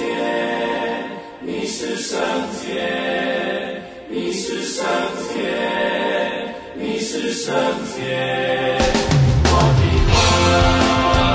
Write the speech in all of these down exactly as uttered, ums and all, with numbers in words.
洁，你是圣洁，你是圣洁，你是圣洁，我的光。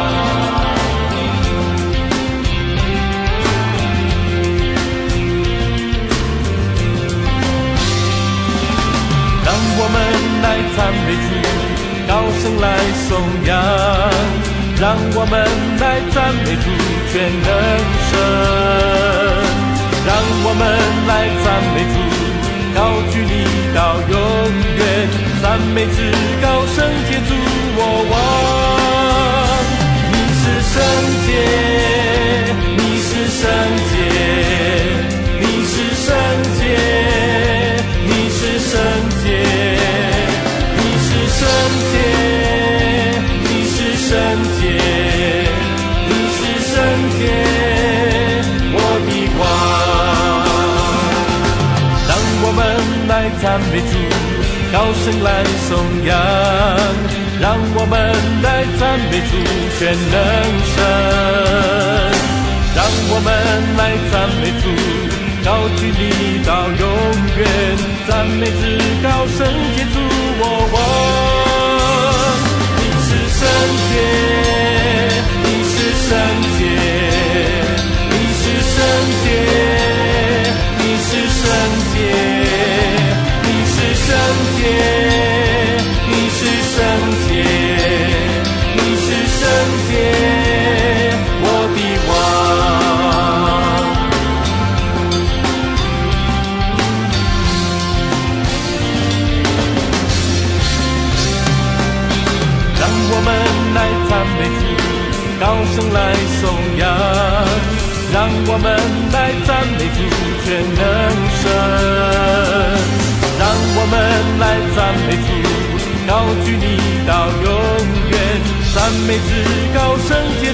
我们来赞美主，高声来颂扬，让我们来赞美主全能神，让我们来赞美主，高举你到永远，赞美至高圣洁主我王。你是圣洁，你是圣洁，你是圣洁，你是圣洁，圣洁，你是圣洁，你是圣洁，我的王。让我们来赞美主，高声来颂扬，让我们来赞美主全能神，让我们来赞美主，高举你到永远，赞美至高圣洁主我王。圣洁，你是圣洁，你是圣洁，你是圣洁，你是圣洁，你是圣洁，你是圣洁，我的王。我们来赞美主，高声来颂扬，让我们来赞美主全能神，让我们来赞美主，高举你到永远，赞美至高圣洁